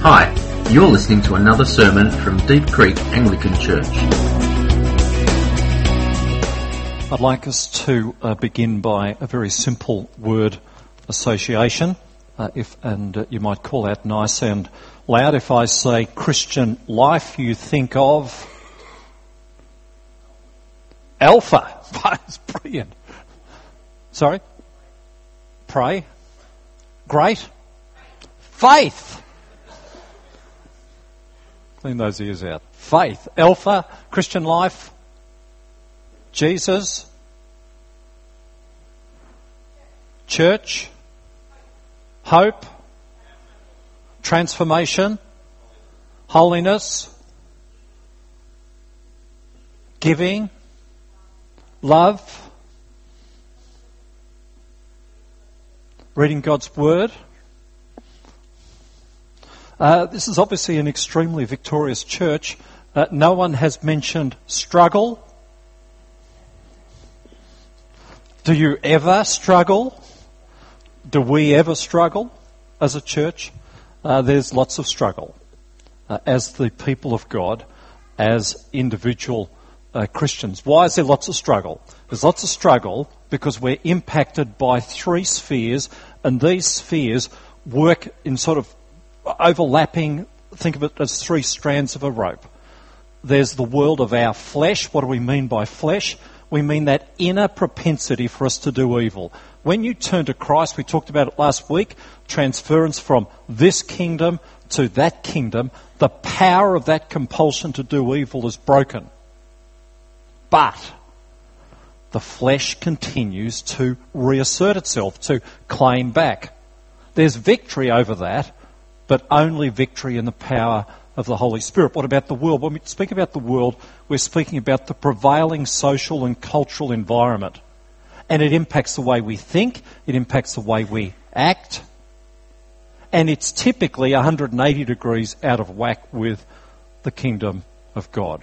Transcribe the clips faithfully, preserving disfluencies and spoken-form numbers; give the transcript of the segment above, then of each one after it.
Hi, you're listening to another sermon from Deep Creek Anglican Church. I'd like us to uh, begin by a very simple word association, uh, if and uh, you might call out nice and loud. If I say Christian life, you think of Alpha. That's brilliant. Sorry? Pray. Great. Faith. Clean those ears out. Faith. Alpha. Christian life. Jesus. Church. Hope. Transformation. Holiness. Giving. Love. Reading God's Word. Uh, this is obviously an extremely victorious church. Uh, no one has mentioned struggle. Do you ever struggle? Do we ever struggle as a church? Uh, there's lots of struggle uh, as the people of God, as individual uh, Christians. Why is there lots of struggle? There's lots of struggle because we're impacted by three spheres, and these spheres work in sort of overlapping, think of it as three strands of a rope. There's the world of our flesh. What do we mean by flesh? We mean that inner propensity for us to do evil. When you turn to Christ, we talked about it last week, transference from this kingdom to that kingdom, the power of that compulsion to do evil is broken. But the flesh continues to reassert itself, to claim back. There's victory over that, but only victory in the power of the Holy Spirit. What about the world? When we speak about the world, we're speaking about the prevailing social and cultural environment. And it impacts the way we think, it impacts the way we act, and it's typically one hundred eighty degrees out of whack with the kingdom of God.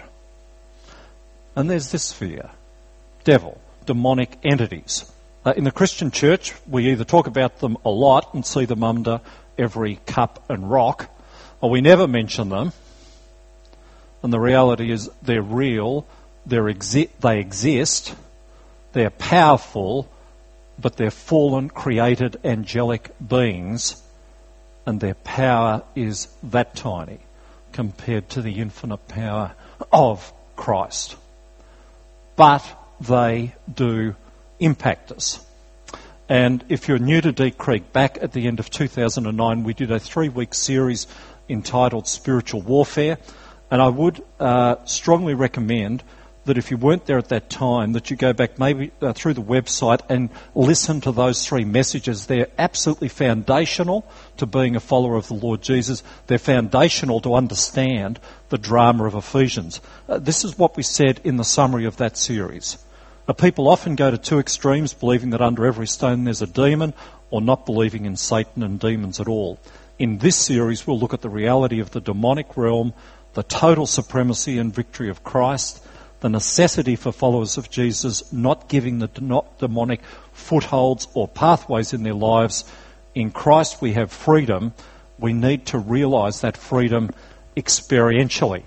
And there's this sphere, devil, demonic entities. Uh, in the Christian church, we either talk about them a lot and see them under every cup and rock, or we never mention them. And the reality is they're real, they're exi- they exist, they're powerful, but they're fallen, created, angelic beings, and their power is that tiny compared to the infinite power of Christ. But they do impact us. And if you're new to Deep Creek, back at the end of two thousand nine, we did a three-week series entitled Spiritual Warfare. And I would uh, strongly recommend that if you weren't there at that time, that you go back maybe uh, through the website and listen to those three messages. They're absolutely foundational to being a follower of the Lord Jesus. They're foundational to understand the drama of Ephesians. Uh, this is what we said in the summary of that series. Now, people often go to two extremes, believing that under every stone there's a demon, or not believing in Satan and demons at all. In this series, we'll look at the reality of the demonic realm, the total supremacy and victory of Christ, the necessity for followers of Jesus not giving the demonic footholds or pathways in their lives. In Christ we have freedom. We need to realise that freedom experientially.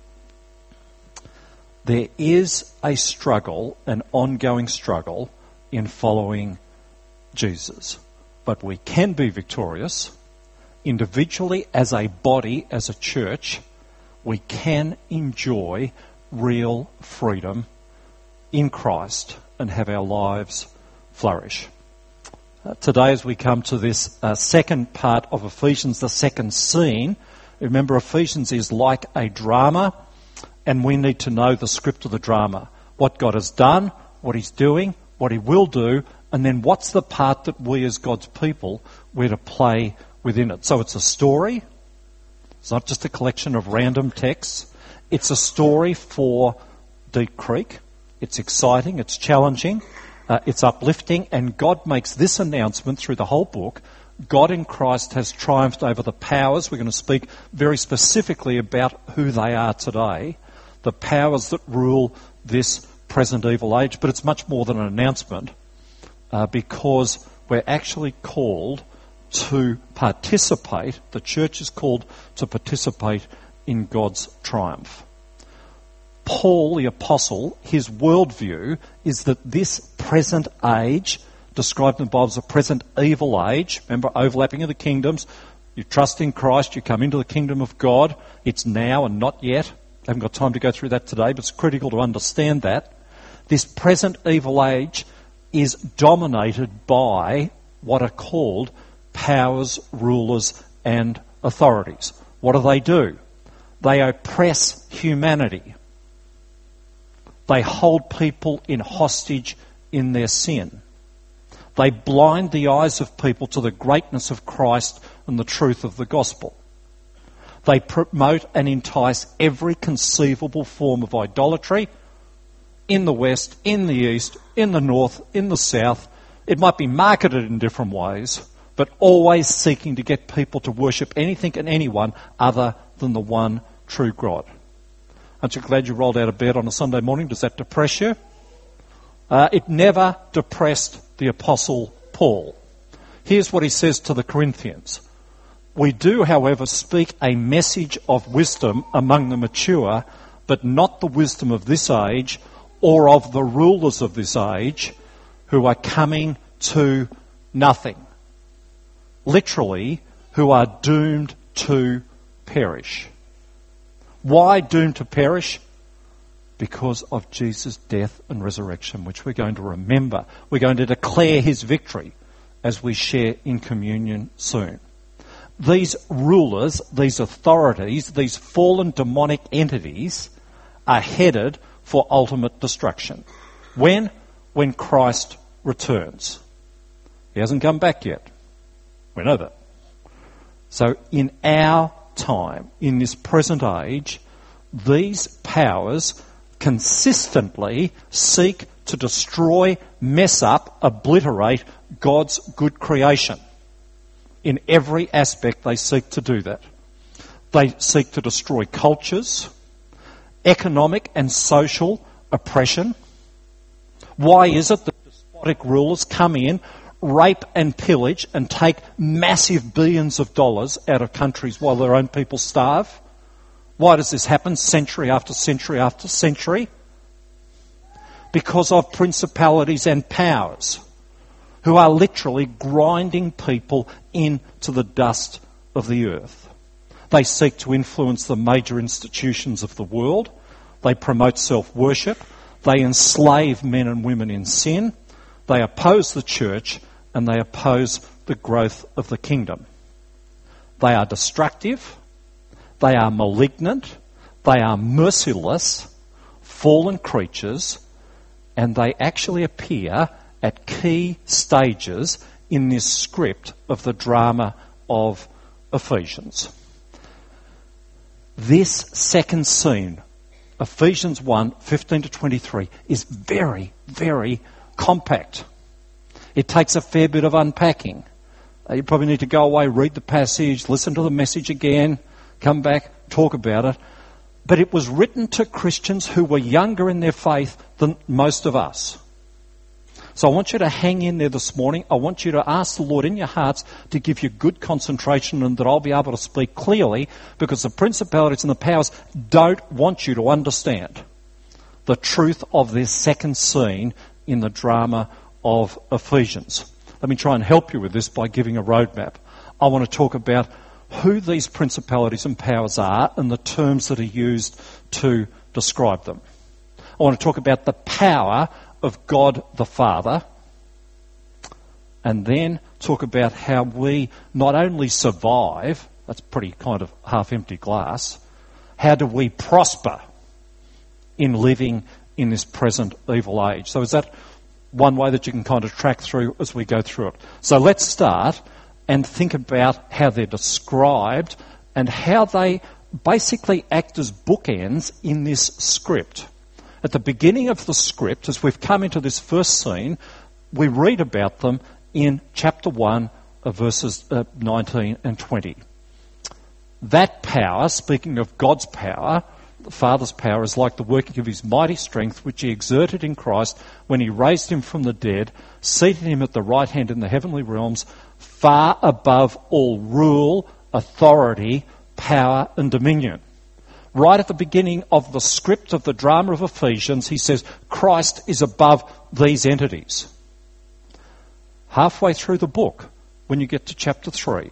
There is a struggle, an ongoing struggle, in following Jesus. But we can be victorious. Individually, as a body, as a church, we can enjoy real freedom in Christ and have our lives flourish. Uh, today, as we come to this uh, second part of Ephesians, the second scene, remember Ephesians is like a drama, and we need to know the script of the drama. What God has done, what He's doing, what He will do, and then what's the part that we as God's people we're to play within it. So it's a story. It's not just a collection of random texts. It's a story for Deep Creek. It's exciting, it's challenging, uh, it's uplifting, and God makes this announcement through the whole book. God in Christ has triumphed over the powers. We're going to speak very specifically about who they are today, the powers that rule this present evil age. But it's much more than an announcement uh, because we're actually called to participate, the church is called to participate in God's triumph. Paul, the apostle, his worldview is that this present age, described in the Bible as a present evil age, remember, overlapping of the kingdoms, you trust in Christ, you come into the kingdom of God, it's now and not yet. I haven't got time to go through that today, but it's critical to understand that. This present evil age is dominated by what are called powers, rulers, and authorities. What do they do? They oppress humanity. They hold people in hostage in their sin. They blind the eyes of people to the greatness of Christ and the truth of the gospel. They promote and entice every conceivable form of idolatry in the West, in the East, in the North, in the South. It might be marketed in different ways, but always seeking to get people to worship anything and anyone other than the one true God. Aren't you glad you rolled out of bed on a Sunday morning? Does that depress you? Uh, it never depressed the Apostle Paul. Here's what he says to the Corinthians. We do, however, speak a message of wisdom among the mature, but not the wisdom of this age or of the rulers of this age who are coming to nothing. Literally, who are doomed to perish. Why doomed to perish? Because of Jesus' death and resurrection, which we're going to remember. We're going to declare his victory as we share in communion soon. These rulers, these authorities, these fallen demonic entities are headed for ultimate destruction. When? When Christ returns. He hasn't come back yet. We know that. So in our time, in this present age, these powers consistently seek to destroy, mess up, obliterate God's good creation. In every aspect they seek to do that. They seek to destroy cultures, economic and social oppression. Why is it that despotic rulers come in, rape and pillage and take massive billions of dollars out of countries while their own people starve? Why does this happen century after century after century? Because of principalities and powers who are literally grinding people into the dust of the earth. They seek to influence the major institutions of the world. They promote self-worship. They enslave men and women in sin. They oppose the church and they oppose the growth of the kingdom. They are destructive. They are malignant. They are merciless, fallen creatures, and they actually appear at key stages in this script of the drama of Ephesians. This second scene, Ephesians one, fifteen to twenty-three, is very, very compact. It takes a fair bit of unpacking. You probably need to go away, read the passage, listen to the message again, come back, talk about it. But it was written to Christians who were younger in their faith than most of us. So I want you to hang in there this morning. I want you to ask the Lord in your hearts to give you good concentration and that I'll be able to speak clearly, because the principalities and the powers don't want you to understand the truth of this second scene in the drama of Ephesians. Let me try and help you with this by giving a roadmap. I want to talk about who these principalities and powers are and the terms that are used to describe them. I want to talk about the power of God the Father, and then talk about how we not only survive, that's pretty kind of half-empty glass, how do we prosper in living in this present evil age. So is that one way that you can kind of track through as we go through it? So let's start and think about how they're described and how they basically act as bookends in this script. At the beginning of the script, as we've come into this first scene, we read about them in chapter one, of verses uh, nineteen and twenty. That power, speaking of God's power, the Father's power, is like the working of his mighty strength, which he exerted in Christ when he raised him from the dead, seated him at the right hand in the heavenly realms, far above all rule, authority, power and dominion. Right at the beginning of the script of the drama of Ephesians, he says Christ is above these entities. Halfway through the book, when you get to chapter three,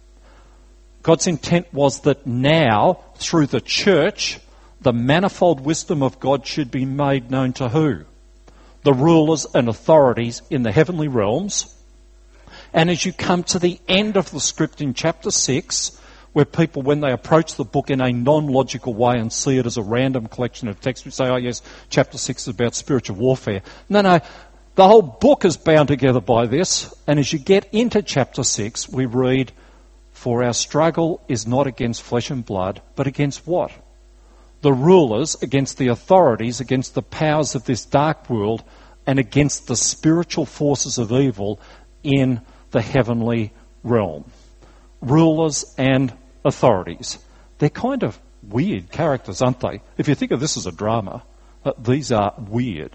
God's intent was that now, through the church, the manifold wisdom of God should be made known to who? The rulers and authorities in the heavenly realms. And as you come to the end of the script in chapter six, where people, when they approach the book in a non-logical way and see it as a random collection of texts, we say, oh yes, chapter six is about spiritual warfare. No, no, the whole book is bound together by this. And as you get into chapter six, we read, for our struggle is not against flesh and blood, but against what? The rulers, against the authorities, against the powers of this dark world, and against the spiritual forces of evil in the heavenly realm. Rulers and authorities. They're kind of weird characters, aren't they? If you think of this as a drama, uh, these are weird.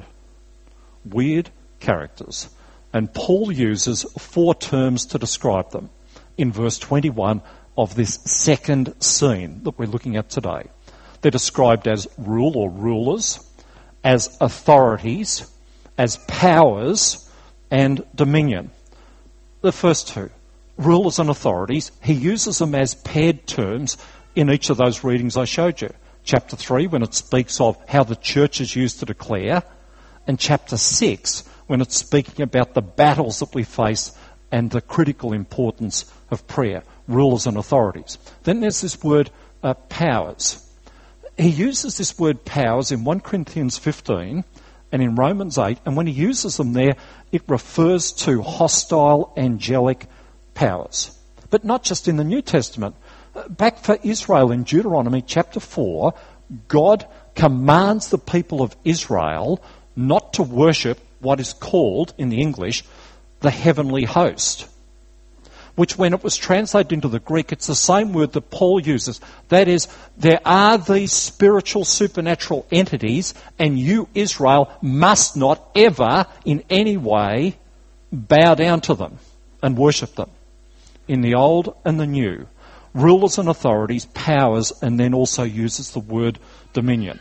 Weird characters. And Paul uses four terms to describe them in verse twenty-one of this second scene that we're looking at today. They're described as rule or rulers, as authorities, as powers, and dominion. The first two, rulers and authorities, he uses them as paired terms in each of those readings I showed you. Chapter three, when it speaks of how the church is used to declare, and chapter six, when it's speaking about the battles that we face and the critical importance of prayer, rulers and authorities. Then there's this word, uh, powers. He uses this word powers in First Corinthians fifteen and in Romans eight, and when he uses them there, it refers to hostile angelic powers. But not just in the New Testament. Back for Israel in Deuteronomy chapter four, God commands the people of Israel not to worship what is called, in the English, the heavenly host. Which, when it was translated into the Greek, it's the same word that Paul uses. That is, there are these spiritual supernatural entities, and you, Israel, must not ever in any way bow down to them and worship them. In the Old and the New, rulers and authorities, powers, and then also uses the word dominion.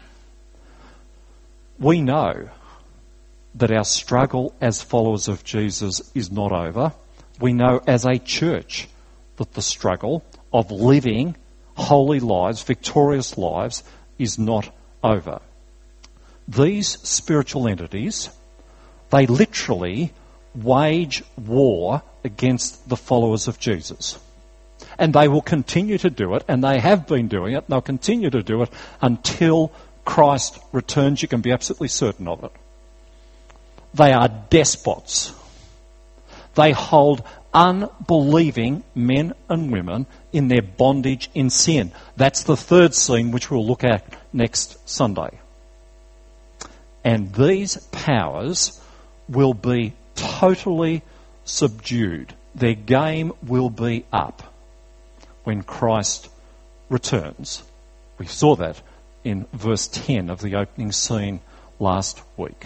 We know that our struggle as followers of Jesus is not over. We know as a church that the struggle of living holy lives, victorious lives, is not over. These spiritual entities, they literally wage war against the followers of Jesus. And they will continue to do it, and they have been doing it, and they'll continue to do it until Christ returns. You can be absolutely certain of it. They are despots. They hold unbelieving men and women in their bondage in sin. That's the third scene which we'll look at next Sunday. And these powers will be totally subdued. Their game will be up when Christ returns. We saw that in verse ten of the opening scene last week.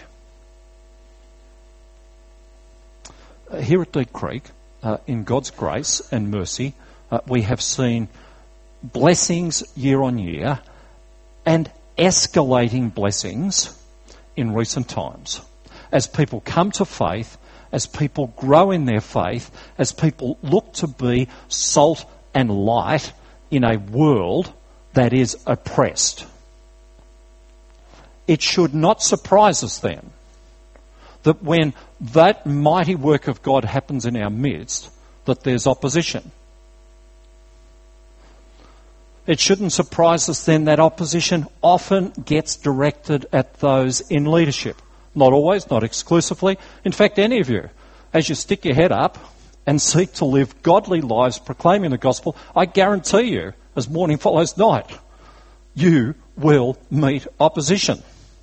Here at Deep Creek, uh, in God's grace and mercy, uh, we have seen blessings year on year and escalating blessings in recent times. As people come to faith, as people grow in their faith, as people look to be salt and light in a world that is oppressed. It should not surprise us then that when that mighty work of God happens in our midst, that there's opposition. It shouldn't surprise us then that opposition often gets directed at those in leadership. Not always, not exclusively. In fact, any of you, as you stick your head up and seek to live godly lives proclaiming the gospel, I guarantee you, as morning follows night, you will meet opposition.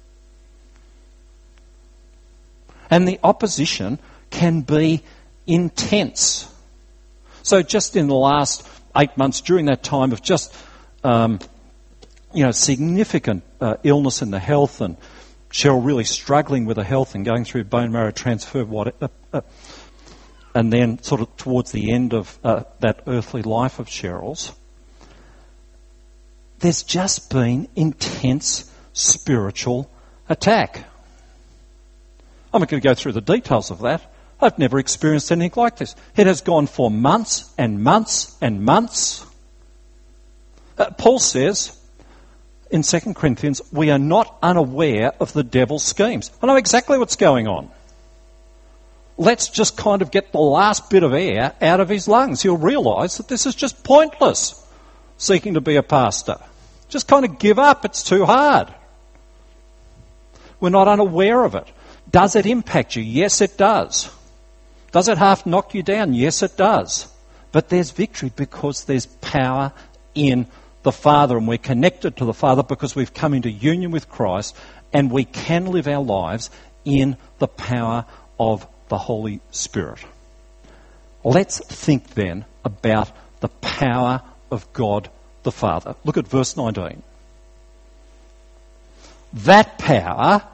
And the opposition can be intense. So just in the last eight months, during that time of just, um, you know, significant uh, illness in the health, and Cheryl really struggling with her health and going through bone marrow transfer, what, uh, uh, and then sort of towards the end of uh, that earthly life of Cheryl's, there's just been intense spiritual attack. I'm not going to go through the details of that. I've never experienced anything like this. It has gone for months and months and months. Uh, Paul says in Second Corinthians, we are not unaware of the devil's schemes. I know exactly what's going on. Let's just kind of get the last bit of air out of his lungs. He'll realise that this is just pointless, seeking to be a pastor. Just kind of give up. It's too hard. We're not unaware of it. Does it impact you? Yes, it does. Does it half knock you down? Yes, it does. But there's victory because there's power in the Father, and we're connected to the Father because we've come into union with Christ, and we can live our lives in the power of the Holy Spirit. Let's think then about the power of God the Father. Look at verse nineteen. That power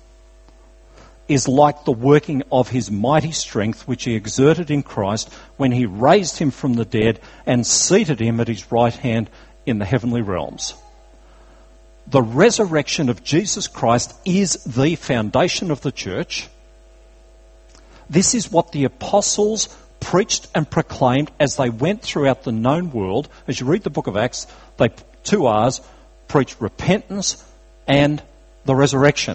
is like the working of his mighty strength which he exerted in Christ when he raised him from the dead and seated him at his right hand in the heavenly realms. The resurrection of Jesus Christ is the foundation of the church. This is what the apostles preached and proclaimed as they went throughout the known world. As you read the book of Acts, they, two R's, preached repentance and the resurrection.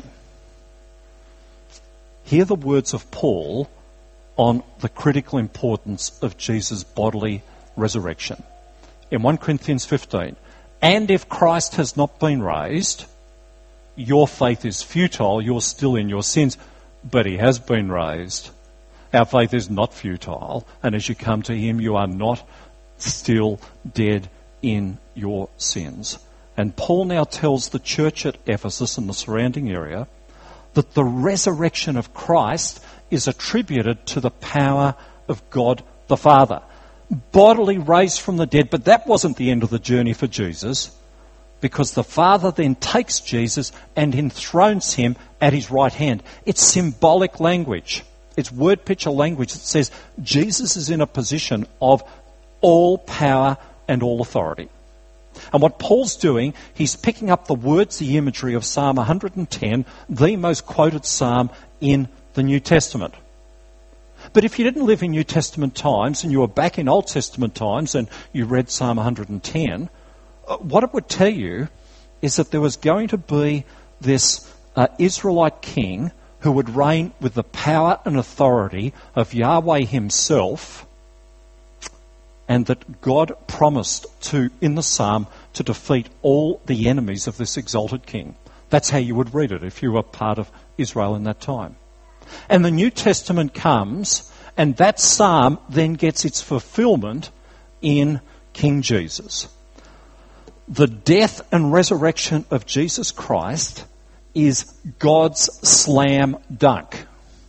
Hear the words of Paul on the critical importance of Jesus' bodily resurrection. In First Corinthians fifteen, and if Christ has not been raised, your faith is futile, you're still in your sins, but he has been raised. Our faith is not futile, and as you come to him, you are not still dead in your sins. And Paul now tells the church at Ephesus and the surrounding area that the resurrection of Christ is attributed to the power of God the Father. Bodily raised from the dead, but that wasn't the end of the journey for Jesus, because the Father then takes Jesus and enthrones him at his right hand. It's symbolic language. It's word picture language that says Jesus is in a position of all power and all authority. And what Paul's doing, he's picking up the words, the imagery of Psalm one hundred ten, the most quoted psalm in the New Testament. But if you didn't live in New Testament times and you were back in Old Testament times and you read Psalm one hundred ten, what it would tell you is that there was going to be this uh, Israelite king who would reign with the power and authority of Yahweh himself, and that God promised to, in the psalm, to defeat all the enemies of this exalted king. That's how you would read it if you were part of Israel in that time. And the New Testament comes, and that psalm then gets its fulfillment in King Jesus. The death and resurrection of Jesus Christ is God's slam dunk.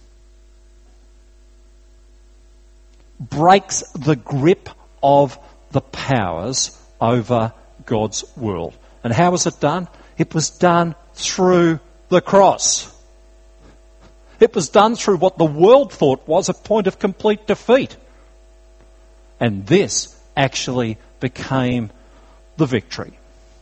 Breaks the grip of the powers over God's world. And how was it done? It was done through the cross. It was done through what the world thought was a point of complete defeat. And this actually became the victory.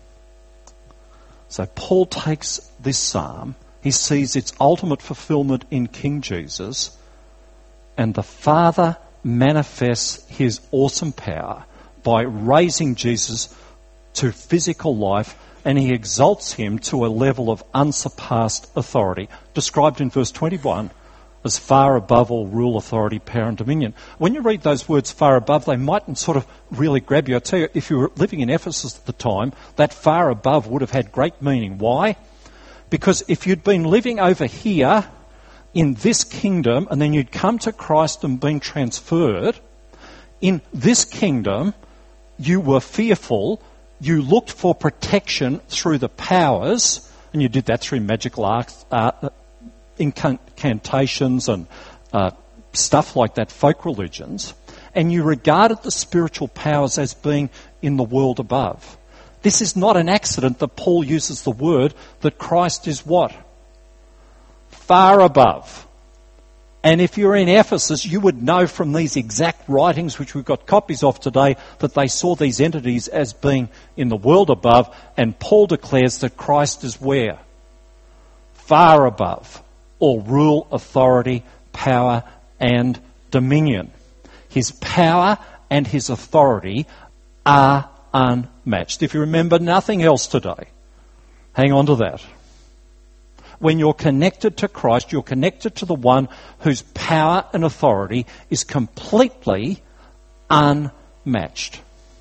So Paul takes this psalm, he sees its ultimate fulfillment in King Jesus, and the Father manifests his awesome power by raising Jesus to physical life, and he exalts him to a level of unsurpassed authority, described in verse twenty-one as far above all rule, authority, power and dominion. When you read those words far above, they mightn't sort of really grab you. I tell you, if you were living in Ephesus at the time, that far above would have had great meaning. Why? Because if you'd been living over here in this kingdom and then you'd come to Christ and been transferred, in this kingdom you were fearful, you looked for protection through the powers, and you did that through magical arts, uh, incantations and uh, stuff like that, folk religions, and you regarded the spiritual powers as being in the world above. This is not an accident that Paul uses the word that Christ is what? Far above And if you're in Ephesus, you would know from these exact writings, which we've got copies of today, that they saw these entities as being in the world above. And Paul declares that Christ is where? Far above all rule, authority, power, and dominion. His power and his authority are unmatched. If you remember nothing else today, hang on to that. When you're connected to Christ, you're connected to the one whose power and authority is completely unmatched.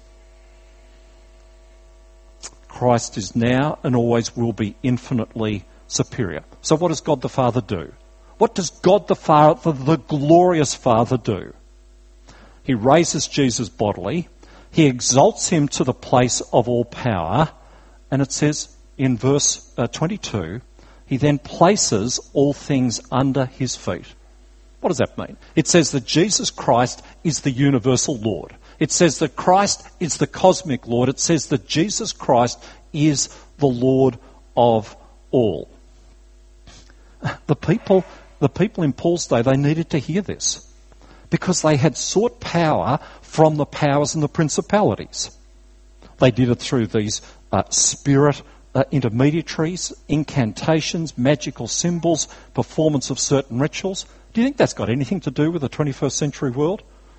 Christ is now and always will be infinitely superior. So what does God the Father do? What does God the Father, the glorious Father, do? He raises Jesus bodily. He exalts him to the place of all power. And it says in verse uh, twenty-two, he then places all things under his feet. What does that mean? It says that Jesus Christ is the universal Lord. It says that Christ is the cosmic Lord. It says that Jesus Christ is the Lord of all. The people, the people in Paul's day, they needed to hear this because they had sought power from the powers and the principalities. They did it through these uh, spirit Uh, intermediaries, incantations, magical symbols, performance of certain rituals. Do you think that's got anything to do with the twenty-first century world?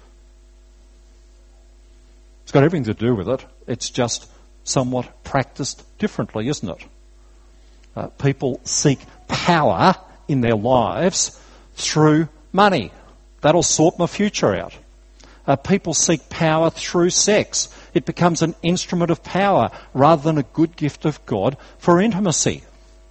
It's got everything to do with it. It's just somewhat practiced differently, isn't it? Uh, people seek power in their lives through money. That'll sort my future out. Uh, people seek power through sex. It becomes an instrument of power rather than a good gift of God for intimacy.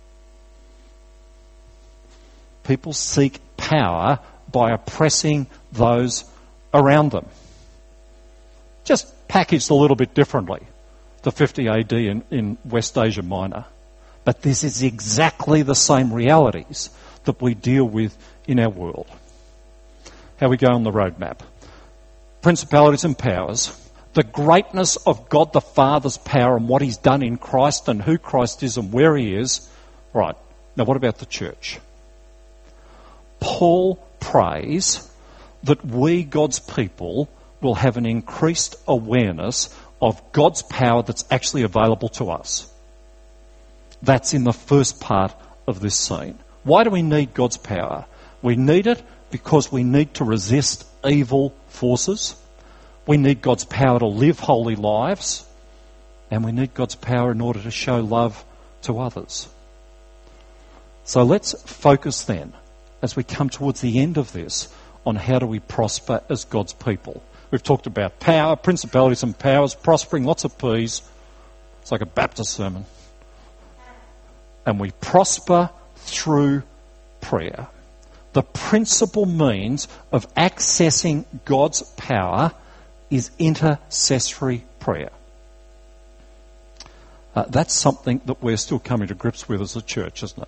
People seek power by oppressing those around them. Just packaged a little bit differently to fifty A D in, in West Asia Minor. But this is exactly the same realities that we deal with in our world. How we go on the roadmap. Principalities and powers. The greatness of God the Father's power and what he's done in Christ and who Christ is and where he is. Right, now what about the church? Paul prays that we, God's people, will have an increased awareness of God's power that's actually available to us. That's in the first part of this scene. Why do we need God's power? We need it because we need to resist evil forces. We need God's power to live holy lives. And we need God's power in order to show love to others. So let's focus then, as we come towards the end of this, on how do we prosper as God's people. We've talked about power, principalities and powers, prospering, lots of P's. It's like a Baptist sermon. And we prosper through prayer. The principal means of accessing God's power is intercessory prayer. Uh, that's something that we're still coming to grips with as a church, isn't it?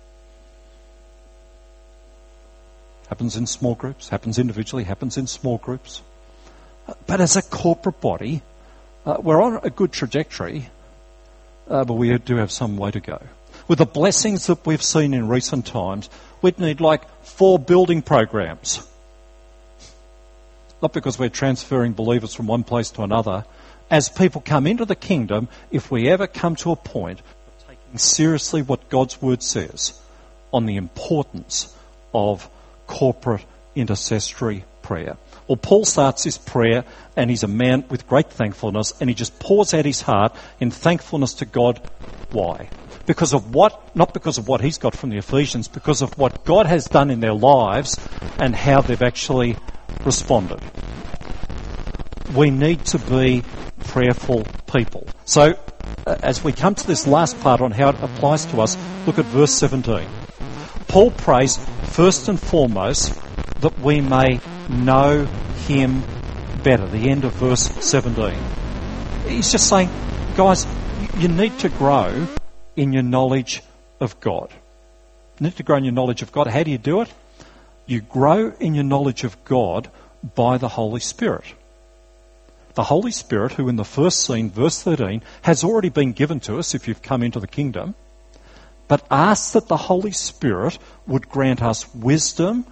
Happens in small groups, happens individually, happens in small groups. Uh, but as a corporate body, uh, we're on a good trajectory, uh, but we do have some way to go. With the blessings that we've seen in recent times, we'd need like four building programs. Not because we're transferring believers from one place to another. As people come into the kingdom, if we ever come to a point of taking seriously what God's word says on the importance of corporate intercessory prayer. Well, Paul starts his prayer and he's a man with great thankfulness and he just pours out his heart in thankfulness to God. Why? Because of what, not because of what he's got from the Ephesians, because of what God has done in their lives and how they've actually responded. We need to be prayerful people. So, uh, as we come to this last part on how it applies to us, look at verse seventeen. Paul prays first and foremost that we may know him better. The end of verse seventeen. He's just saying, guys, you need to grow in your knowledge of God. You need to grow in your knowledge of God. How do you do it? You grow in your knowledge of God by the Holy Spirit. The Holy Spirit, who in the first scene, verse thirteen, has already been given to us if you've come into the kingdom, but asks that the Holy Spirit would grant us wisdom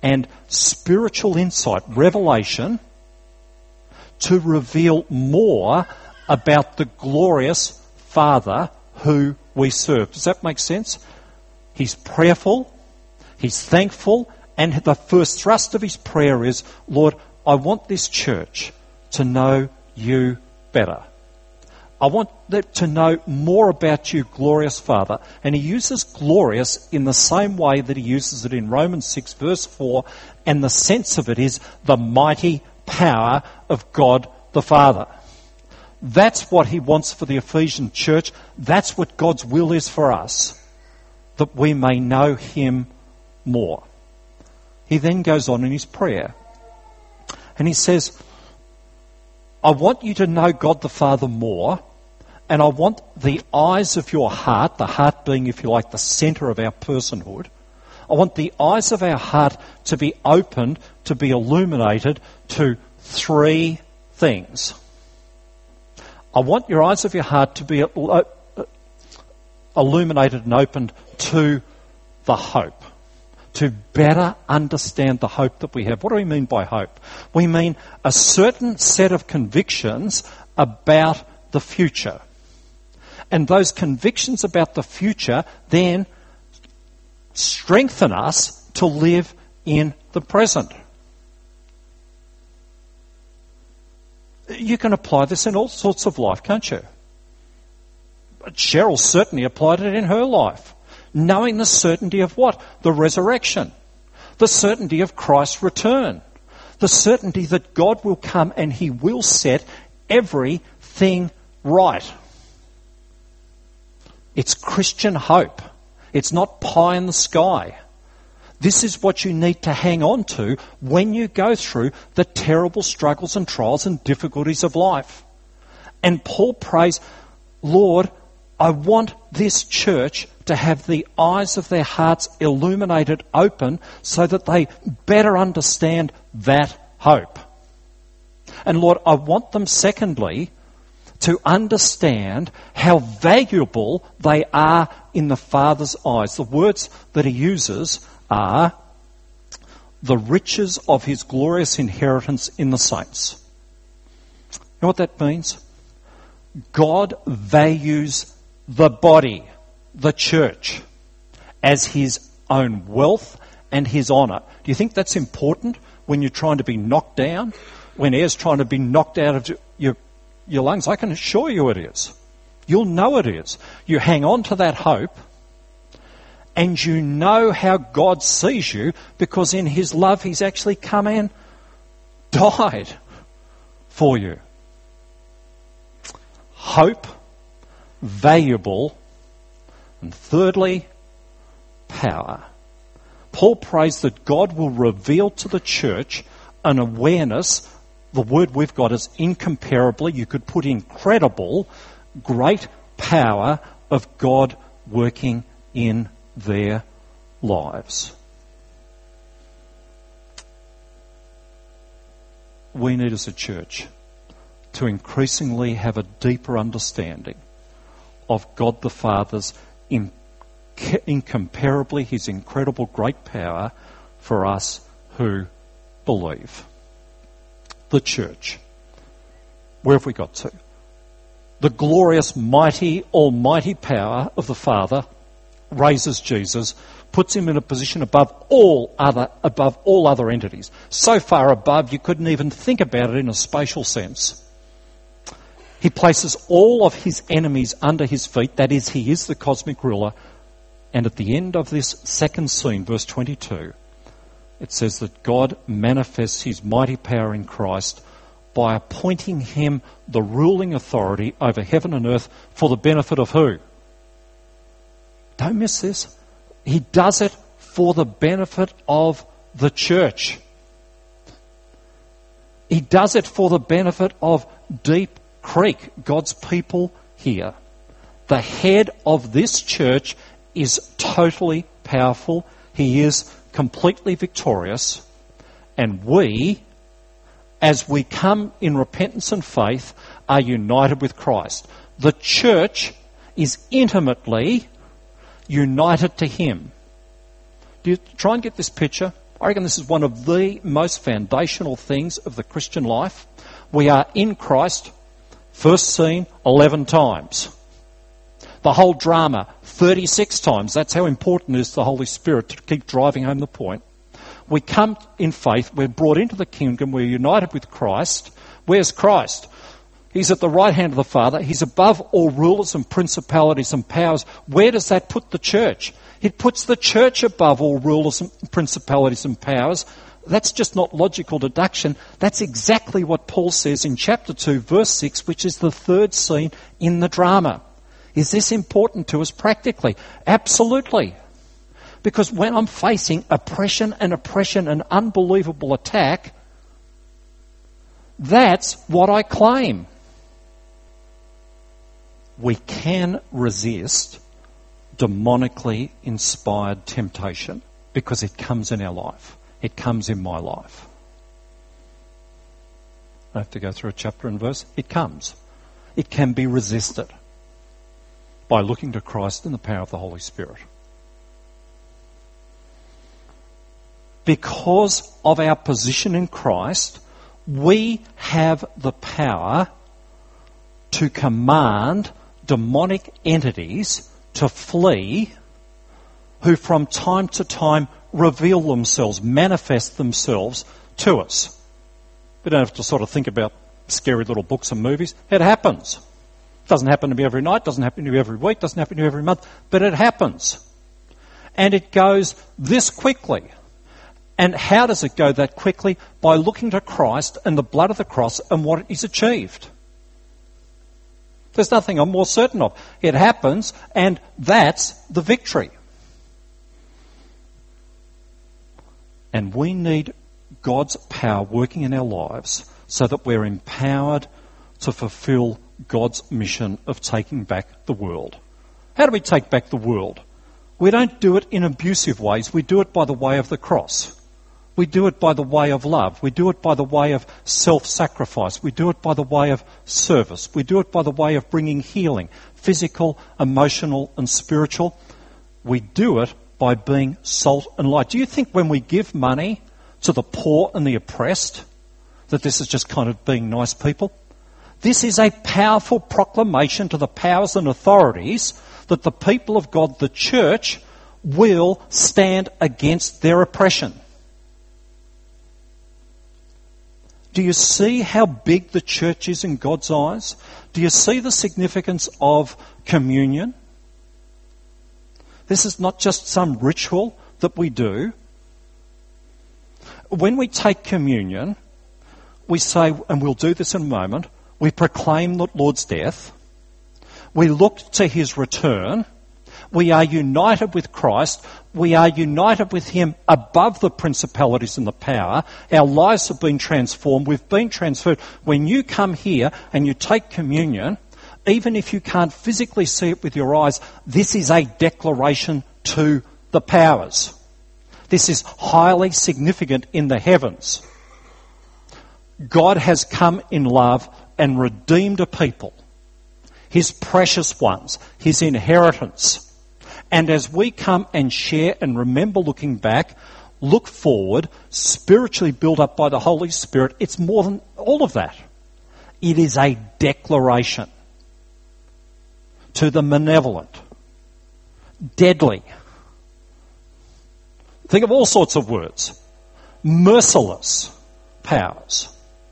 and spiritual insight, revelation, to reveal more about the glorious Father who we serve. Does that make sense? He's prayerful, he's thankful, and the first thrust of his prayer is, Lord, I want this church to know you better. I want them to know more about you, glorious Father. And he uses glorious in the same way that he uses it in Romans six verse four, and the sense of it is the mighty power of God the Father. That's what he wants for the Ephesian church. That's what God's will is for us, that we may know him more. He then goes on in his prayer, and he says, I want you to know God the Father more, and I want the eyes of your heart, the heart being, if you like, the centre of our personhood, I want the eyes of our heart to be opened, to be illuminated to three things. I want your eyes of your heart to be illuminated and opened to the hope, to better understand the hope that we have. What do we mean by hope? We mean a certain set of convictions about the future. And those convictions about the future then strengthen us to live in the present. You can apply this in all sorts of life, can't you? Cheryl certainly applied it in her life. Knowing the certainty of what? The resurrection. The certainty of Christ's return. The certainty that God will come and he will set everything right. It's Christian hope. It's not pie in the sky. This is what you need to hang on to when you go through the terrible struggles and trials and difficulties of life. And Paul prays, Lord, I want this church to have the eyes of their hearts illuminated open so that they better understand that hope. And Lord, I want them, secondly, to understand how valuable they are in the Father's eyes. The words that he uses are the riches of his glorious inheritance in the saints. You know what that means? God values the body, the church, as his own wealth and his honour. Do you think that's important when you're trying to be knocked down? When air's trying to be knocked out of your, your lungs? I can assure you it is. You'll know it is. You hang on to that hope, and you know how God sees you, because in his love he's actually come and died for you. Hope, valuable, and thirdly, power. Paul prays that God will reveal to the church an awareness, the word we've got is incomparably, you could put incredible, great power of God working in their lives. We need as a church to increasingly have a deeper understanding of God the Father's in, incomparably, his incredible great power for us who believe. The church. Where have we got to? The glorious, mighty, almighty power of the Father raises Jesus, puts him in a position above all other above all other entities. So far above you couldn't even think about it in a spatial sense. He places all of his enemies under his feet, that is, he is the cosmic ruler. And at the end of this second scene, verse twenty-two, it says that God manifests his mighty power in Christ by appointing him the ruling authority over heaven and earth for the benefit of who? Don't miss this. He does it for the benefit of the church. He does it for the benefit of Deep Creek, God's people here. The head of this church is totally powerful. He is completely victorious. And we, as we come in repentance and faith, are united with Christ. The church is intimately united to him. Do you try and get this picture? I reckon this is one of the most foundational things of the Christian life. We are in Christ, first seen eleven times. The whole drama, thirty-six times. That's how important it is to the Holy Spirit to keep driving home the point. We come in faith, we're brought into the kingdom, we're united with Christ. Where's Christ? He's at the right hand of the Father. He's above all rulers and principalities and powers. Where does that put the church? It puts the church above all rulers and principalities and powers. That's just not logical deduction. That's exactly what Paul says in chapter two, verse six, which is the third scene in the drama. Is this important to us practically? Absolutely. Because when I'm facing oppression and oppression and unbelievable attack, that's what I claim. We can resist demonically inspired temptation because it comes in our life. It comes in my life. I have to go through a chapter and verse. It comes. It can be resisted by looking to Christ and the power of the Holy Spirit. Because of our position in Christ, we have the power to command demonic entities to flee, who from time to time reveal themselves, manifest themselves to us. We don't have to sort of think about scary little books and movies. It happens. It doesn't happen to me every night, doesn't happen to me every week, doesn't happen to me every month, but it happens. And it goes this quickly. And how does it go that quickly? By looking to Christ and the blood of the cross and what is achieved. There's nothing I'm more certain of. It happens, and that's the victory. And we need God's power working in our lives so that we're empowered to fulfill God's mission of taking back the world. How do we take back the world? We don't do it in abusive ways. We do it by the way of the cross. We do it by the way of love. We do it by the way of self-sacrifice. We do it by the way of service. We do it by the way of bringing healing, physical, emotional and spiritual. We do it by being salt and light. Do you think when we give money to the poor and the oppressed that this is just kind of being nice people? This is a powerful proclamation to the powers and authorities that the people of God, the church, will stand against their oppression. Do you see how big the church is in God's eyes? Do you see the significance of communion? This is not just some ritual that we do. When we take communion, we say, and we'll do this in a moment, we proclaim the Lord's death. We look to his return. We are united with Christ. We are united with him above the principalities and the power. Our lives have been transformed. We've been transferred. When you come here and you take communion, even if you can't physically see it with your eyes, this is a declaration to the powers. This is highly significant in the heavens. God has come in love and redeemed a people, his precious ones, his inheritance. And as we come and share and remember looking back, look forward, spiritually built up by the Holy Spirit, it's more than all of that. It is a declaration to the malevolent, deadly. Think of all sorts of words. Merciless powers.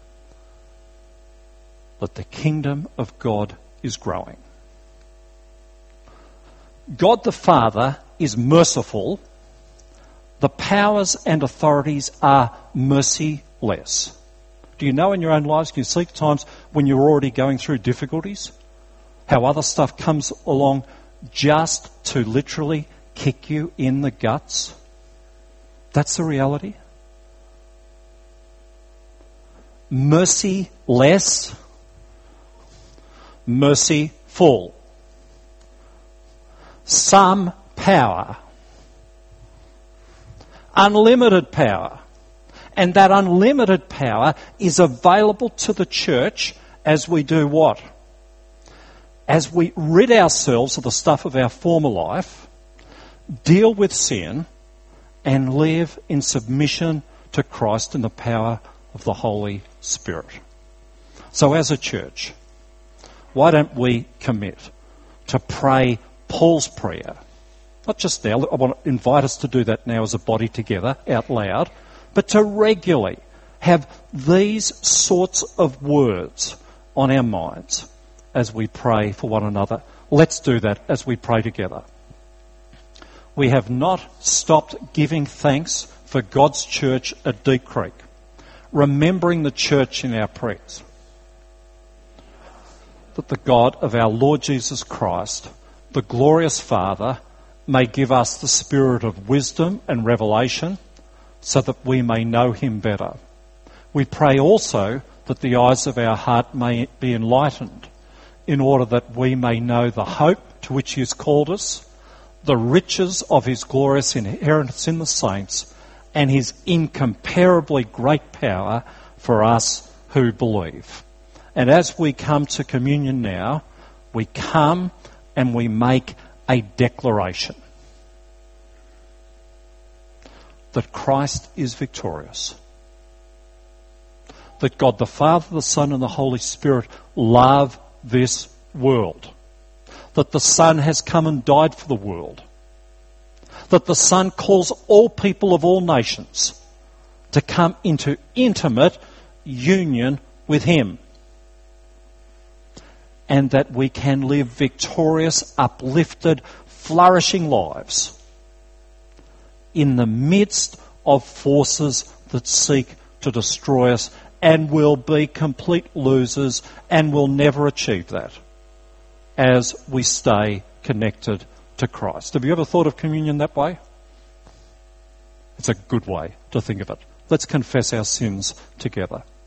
That the kingdom of God is growing. God the Father is merciful. The powers and authorities are merciless. Do you know in your own lives, can you see times when you're already going through difficulties, how other stuff comes along just to literally kick you in the guts? That's the reality. Merciless, merciful. Some power. Unlimited power. And that unlimited power is available to the church as we do what? As we rid ourselves of the stuff of our former life, deal with sin, and live in submission to Christ in the power of the Holy Spirit. So as a church, why don't we commit to pray Paul's prayer? Not just now, I want to invite us to do that now as a body together, out loud, but to regularly have these sorts of words on our minds as we pray for one another. Let's do that as we pray together. We have not stopped giving thanks for God's church at Deep Creek, remembering the church in our prayers. That the God of our Lord Jesus Christ, the glorious Father, may give us the spirit of wisdom and revelation so that we may know him better. We pray also that the eyes of our heart may be enlightened in order that we may know the hope to which he has called us, the riches of his glorious inheritance in the saints, and his incomparably great power for us who believe. And as we come to communion now, we come and we make a declaration that Christ is victorious, that God the Father, the Son and the Holy Spirit love this world, that the Son has come and died for the world, that the Son calls all people of all nations to come into intimate union with him, and that we can live victorious, uplifted, flourishing lives in the midst of forces that seek to destroy us and will be complete losers and will never achieve that as we stay connected to Christ. Have you ever thought of communion that way? It's a good way to think of it. Let's confess our sins together.